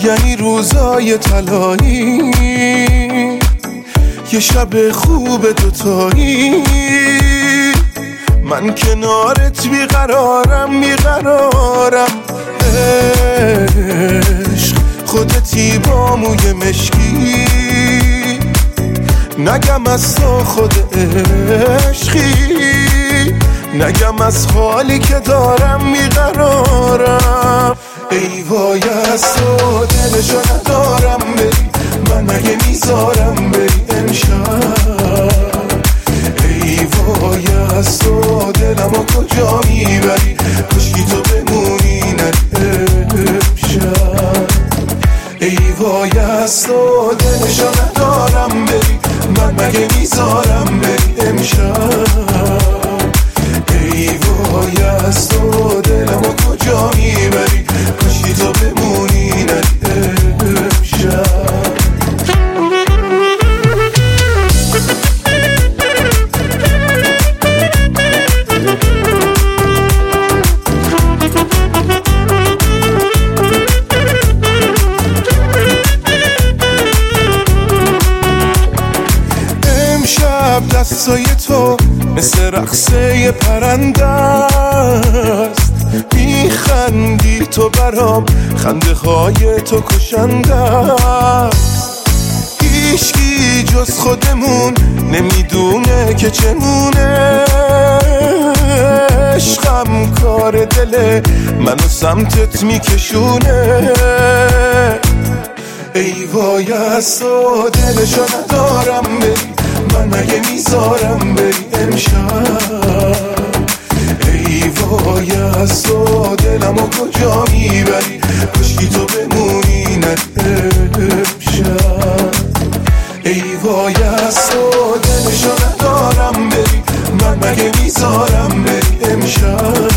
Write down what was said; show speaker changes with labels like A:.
A: یعنی روزای طلایی، یه شب خوب دوتایی. من کنارت بیقرارم عشق خودتی با موی مشکی، نگم از تو خود عشقی، نگم از حالی که دارم بیقرارم. ای وای از تو دلشو ندارم بری، من مگه میذارم بری امشب. ای وای از تو دلمو کجا میبری، کشکی تو بمونی نری امشب. ای وای از تو دلشو ندارم بری، من مگه میذارم بری امشب. ای وای از تو دلمو کجا میبری، کشکی تو بمونی نری امشب. دستای تو مثل رقصه پرنده است، میخندی تو برام، خنده های تو کشنده است. هیچکی جز خودمون نمیدونه که چمونه، عشقم کار دل منو سمتت میکشونه. ای وای از تو دلشو ندارم بری، من مگه میذارم بری امشب. ای وای از تو دلمو کجا میبری، کشکی تو بمونی نری امشب. ای وای از تو دلشو ندارم بری، من مگه میذارم بری امشب.